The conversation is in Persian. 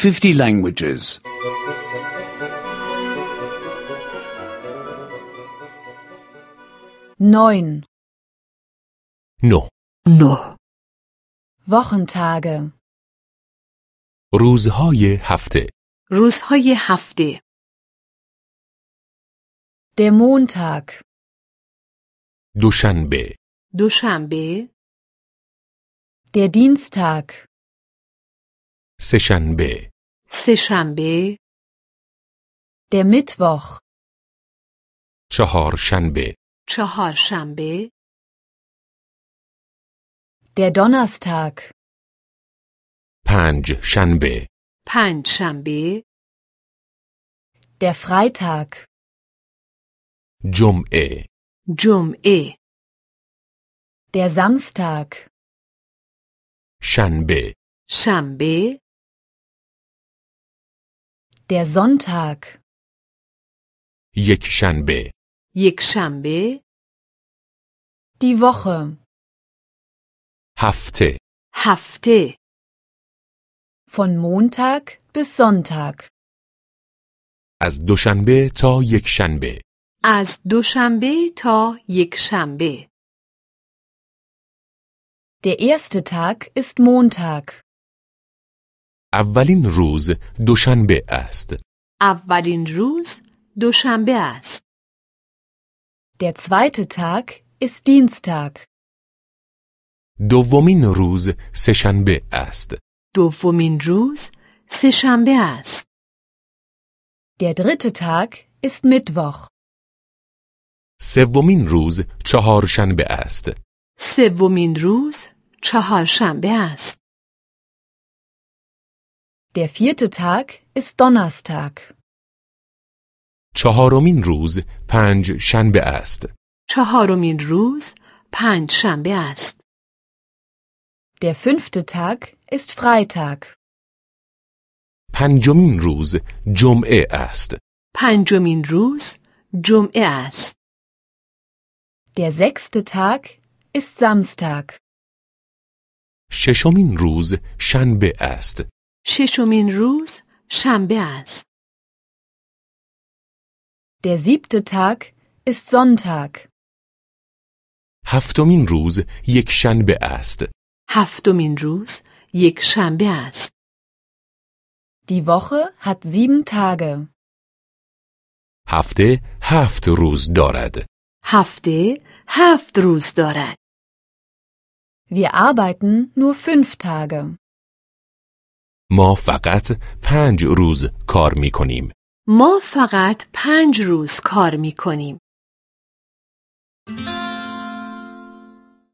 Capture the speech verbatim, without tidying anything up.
fifty languages. Neun. نه. نه. Wochentage. روزهای هفته. روزهای هفته. Der Montag. دوشنبه. دوشنبه. Der Dienstag. سه‌شنبه. سه‌شنبه. Der Mittwoch. چهارشنبه. چهارشنبه. Der Donnerstag. پنج شنبه. پنج شنبه. Der Freitag. جمعه. جمعه. Der Samstag. شنبه. شنبه. Der Sonntag. یک شنبه. یک شنبه. Die Woche. هفته. هفته. Von Montag bis Sonntag. از دوشنبه تا یک شنبه. از دوشنبه تا یک شنبه. Der erste Tag ist Montag. اولین روز دوشنبه است. اولین روز دوشنبه است. Der zweite Tag ist Dienstag. دومین روز سه‌شنبه است. دومین روز سه‌شنبه است. Der dritte Tag ist Mittwoch. سومین روز چهارشنبه است. سومین روز چهارشنبه است. Der vierte Tag ist Donnerstag. چهارمین روز پنج شنبه است. چهارمین روز پنج شنبه است. Der fünfte Tag ist Freitag. پنجمین روز جمعه است. پنجمین روز جمعه است. Der sechste Tag ist Samstag. ششمین روز شنبه است. ششمین روز شنبه است. Der siebte Tag ist Sonntag. هفتمین روز یک شنبه است. هفتمین روز یک شنبه است. Die Woche hat sieben Tage. هفته هفت روز دارد. هفته هفت روز دارد. Wir arbeiten nur fünf Tage. ما فقط پنج روز کار می کنیم. ما فقط پنج روز کار می کنیم.